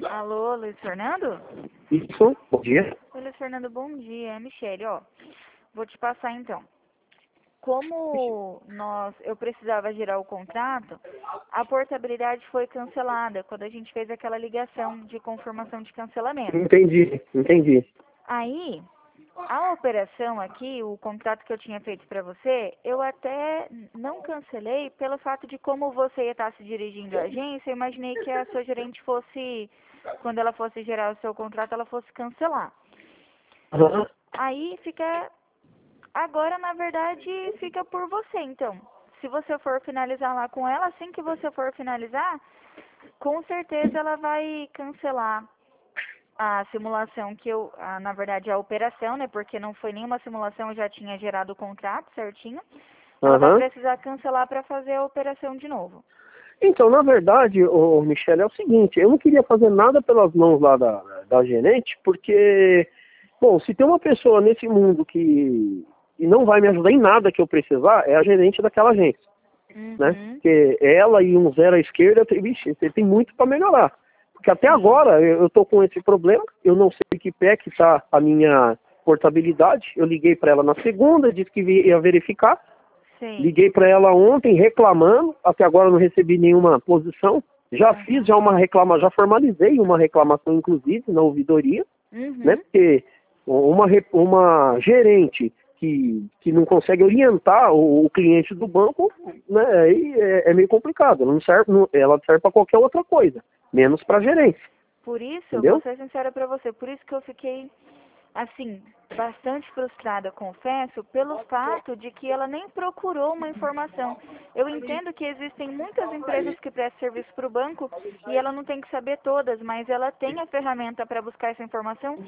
Alô, Luiz Fernando? Isso, bom dia. Oi, Luiz Fernando, bom dia. É Michele, ó. Vou te passar então. Como eu precisava girar o contrato, a portabilidade foi cancelada quando a gente fez aquela ligação de confirmação de cancelamento. Entendi. Aí, a operação aqui, o contrato que eu tinha feito para você, eu até não cancelei pelo fato de como você ia estar se dirigindo à agência, eu imaginei que a sua gerente fosse, quando ela fosse gerar o seu contrato, ela fosse cancelar. Aham. Aí fica, agora na verdade fica por você, então. Se você for finalizar lá com ela, assim que você for finalizar, com certeza ela vai cancelar a simulação na verdade a operação, né, porque não foi nenhuma simulação, eu já tinha gerado o contrato certinho. Ela vai Aham. precisar cancelar para fazer a operação de novo. Então, na verdade, o Michele, é o seguinte, eu não queria fazer nada pelas mãos lá da gerente, porque, bom, se tem uma pessoa nesse mundo que não vai me ajudar em nada que eu precisar, é a gerente daquela agência, né? Uhum. Porque ela e um zero à esquerda, vixe, você tem muito para melhorar. Porque até Sim. agora eu tô com esse problema, eu não sei que pé que tá a minha portabilidade, eu liguei para ela na segunda, disse que ia verificar, Sim. liguei para ela ontem reclamando, até agora não recebi nenhuma posição. Já fiz Uhum. já formalizei uma reclamação, inclusive, na ouvidoria, né? Uhum. Porque uma gerente que não consegue orientar o cliente do banco, né? Aí é meio complicado. Ela não serve, ela serve para qualquer outra coisa, menos para gerência, Por isso, eu vou entendeu? ser sincera para você, por isso que eu fiquei, assim, bastante frustrada, confesso, pelo fato de que ela nem procurou uma informação. Eu entendo que existem muitas empresas que prestam serviço para o banco e ela não tem que saber todas, mas ela tem a ferramenta para buscar essa informação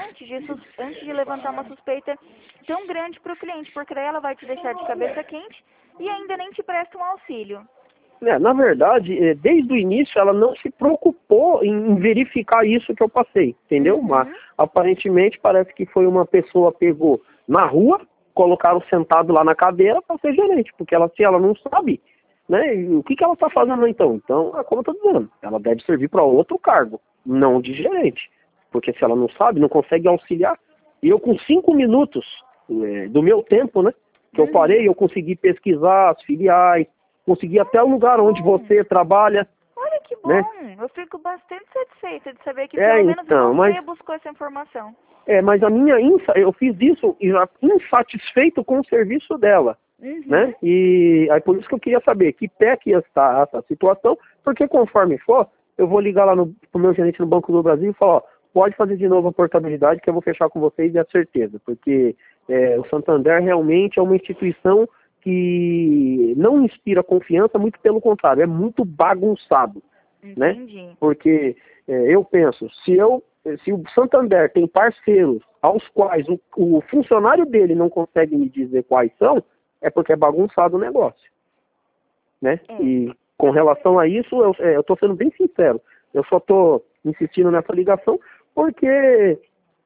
antes de levantar uma suspeita tão grande para o cliente, porque daí ela vai te deixar de cabeça quente e ainda nem te presta um auxílio. Na verdade, desde o início ela não se preocupou em verificar isso que eu passei, entendeu? Mas Uhum. aparentemente parece que foi uma pessoa pegou na rua, colocaram sentado lá na cadeira para ser gerente, porque se ela não sabe, né? O que ela está fazendo então? Então, é como eu estou dizendo, ela deve servir para outro cargo, não de gerente, porque se ela não sabe, não consegue auxiliar. E eu com 5 minutos do meu tempo, né? Que eu Uhum. parei, eu consegui pesquisar as filiais, consegui até o lugar onde Bom. você trabalha, Olha que né? bom! Eu fico bastante satisfeita de saber que É, pelo menos então, você buscou essa informação. mas eu fiz isso e já insatisfeito com o serviço dela, Uhum. né? E aí por isso que eu queria saber que pé que ia estar essa situação, porque conforme for, eu vou ligar lá pro meu gerente no Banco do Brasil e falar, ó, pode fazer de novo a portabilidade que eu vou fechar com vocês e é certeza, porque o Santander realmente é uma instituição que não inspira confiança, muito pelo contrário, é muito bagunçado, né? Entendi. Porque eu penso, se o Santander tem parceiros aos quais o funcionário dele não consegue me dizer quais são, é porque é bagunçado o negócio, né? É. E com relação a isso, eu estou sendo bem sincero, eu só estou insistindo nessa ligação porque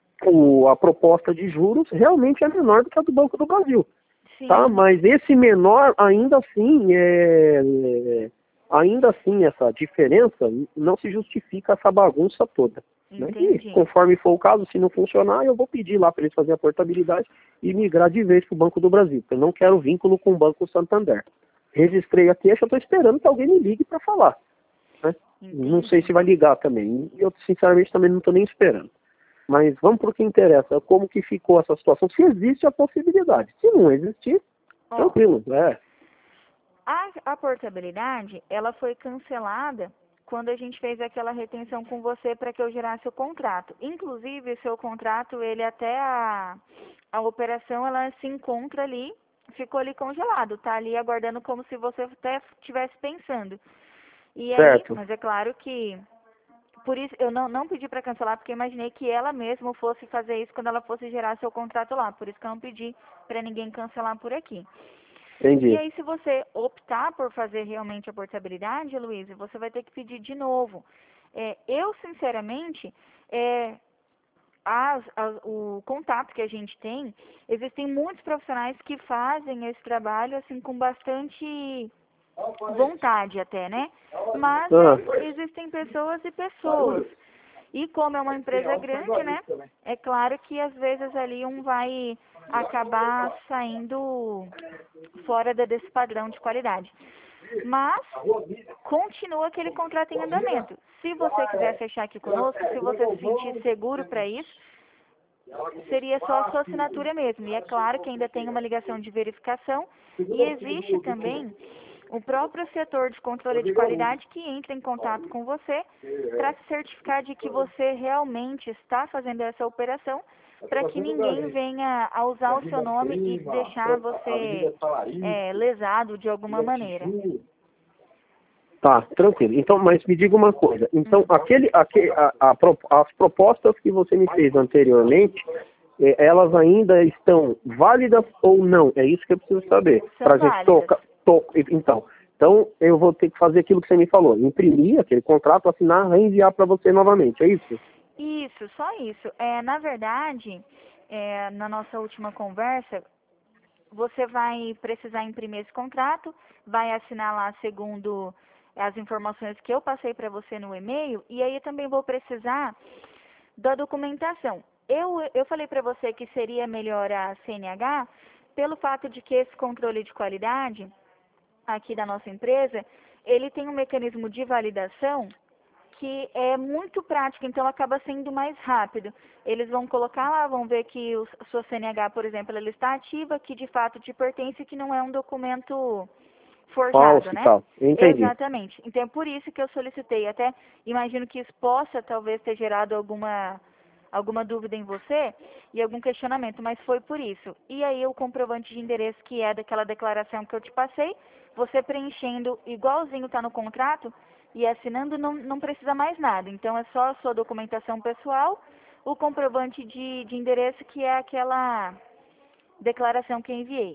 a proposta de juros realmente é menor do que a do Banco do Brasil, tá? Sim. Mas esse menor, ainda assim, essa diferença não se justifica essa bagunça toda, né? E Entendi. conforme for o caso, se não funcionar, eu vou pedir lá para eles fazerem a portabilidade e migrar de vez para o Banco do Brasil, porque eu não quero vínculo com o Banco Santander. Registrei a queixa, estou esperando que alguém me ligue para falar, né? Não sei Entendi. se vai ligar também. Eu, sinceramente, também não estou nem esperando. Mas vamos para o que interessa, como que ficou essa situação, se existe a possibilidade. Se não existir, Ó, tranquilo, a portabilidade, ela foi cancelada quando a gente fez aquela retenção com você para que eu gerasse o contrato. Inclusive, seu contrato, ele até a operação, ela se encontra ali, ficou ali congelado, tá ali aguardando como se você até estivesse pensando. E aí, certo. mas é claro que por isso eu não pedi para cancelar, porque eu imaginei que ela mesma fosse fazer isso quando ela fosse gerar seu contrato lá. Por isso que eu não pedi para ninguém cancelar por aqui. E Entendi. aí, se você optar por fazer realmente a portabilidade, Luiz, você vai ter que pedir de novo. Eu, sinceramente, o contato que a gente tem, existem muitos profissionais que fazem esse trabalho assim com bastante vontade até, né? Mas Ah, existem pessoas e pessoas. E como é uma empresa grande, né? É claro que às vezes ali um vai acabar saindo fora desse padrão de qualidade. Mas continua aquele contrato em andamento. Se você quiser fechar aqui conosco, se você se sentir seguro para isso, seria só a sua assinatura mesmo. E é claro que ainda tem uma ligação de verificação e existe também o próprio setor de controle de qualidade que entra em contato com você para se certificar de que você realmente está fazendo essa operação, para que ninguém venha a usar o seu nome e deixar você lesado de alguma maneira. Tá, tranquilo. Então, mas me diga uma coisa. Então, as propostas que você me fez anteriormente, elas ainda estão válidas ou não? É isso que eu preciso saber. Para a gente tocar. Então, eu vou ter que fazer aquilo que você me falou. Imprimir aquele contrato, assinar, reenviar para você novamente. É isso? Isso, só isso. Na verdade, na nossa última conversa, você vai precisar imprimir esse contrato, vai assinar lá segundo as informações que eu passei para você no e-mail, e aí eu também vou precisar da documentação. Eu falei para você que seria melhor a CNH, pelo fato de que esse controle de qualidade aqui da nossa empresa, ele tem um mecanismo de validação que é muito prático, então acaba sendo mais rápido. Eles vão colocar lá, vão ver que a sua CNH, por exemplo, ela está ativa, que de fato te pertence, que não é um documento forjado, falso, né? Tal. Entendi. Exatamente. Então é por isso que eu solicitei. Até imagino que isso possa talvez ter gerado alguma dúvida em você e algum questionamento, mas foi por isso. E aí o comprovante de endereço, que é daquela declaração que eu te passei, você preenchendo igualzinho está no contrato e assinando, não precisa mais nada. Então é só a sua documentação pessoal, o comprovante de endereço, que é aquela declaração que eu enviei.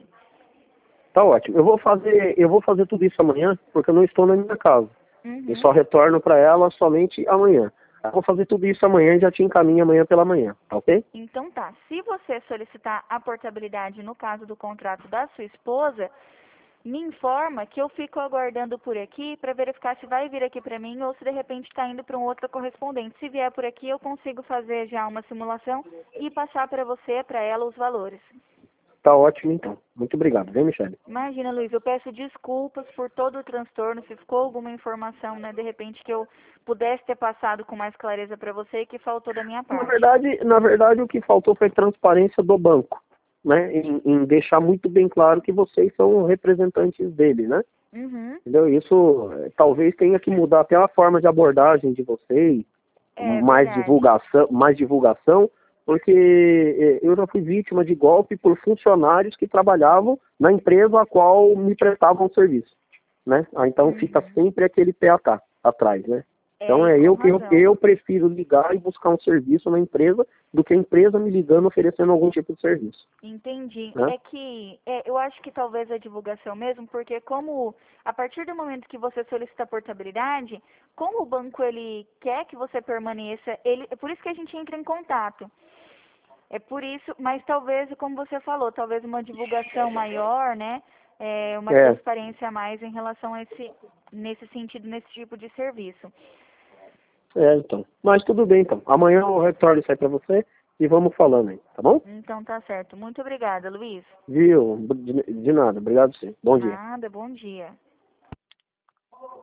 Tá ótimo. Eu vou fazer tudo isso amanhã, porque eu não estou na minha casa. Eu só retorno para ela somente amanhã. Eu vou fazer tudo isso amanhã e já te encaminho amanhã pela manhã, tá ok? Então tá. Se você solicitar a portabilidade no caso do contrato da sua esposa, me informa que eu fico aguardando por aqui para verificar se vai vir aqui para mim ou se de repente está indo para um outro correspondente. Se vier por aqui, eu consigo fazer já uma simulação e passar para você, para ela, os valores. Tá ótimo, então. Muito obrigado, viu, Michele? Imagina, Luiz, eu peço desculpas por todo o transtorno, se ficou alguma informação, né, de repente que eu pudesse ter passado com mais clareza para você e que faltou da minha parte. Na verdade, o que faltou foi transparência do banco, né? Em deixar muito bem claro que vocês são representantes dele, né? Entendeu? Isso talvez tenha que mudar até a forma de abordagem de vocês, mais divulgação, porque eu já fui vítima de golpe por funcionários que trabalhavam na empresa a qual me prestavam serviço, né? Então fica sempre aquele pé atrás, né? Então eu prefiro ligar e buscar um serviço na empresa do que a empresa me ligando oferecendo algum tipo de serviço. Entendi. Né? É que eu acho que talvez a divulgação mesmo, porque como a partir do momento que você solicita a portabilidade, como o banco ele quer que você permaneça, é por isso que a gente entra em contato. É por isso, mas talvez, como você falou, talvez uma divulgação maior, né? Uma transparência a mais em relação a nesse sentido, nesse tipo de serviço. Então. Mas tudo bem, então. Amanhã eu retorno isso aí pra você e vamos falando aí, tá bom? Então tá certo. Muito obrigada, Luiz. Viu? De nada. Obrigado, sim. Bom dia. Nada, bom dia.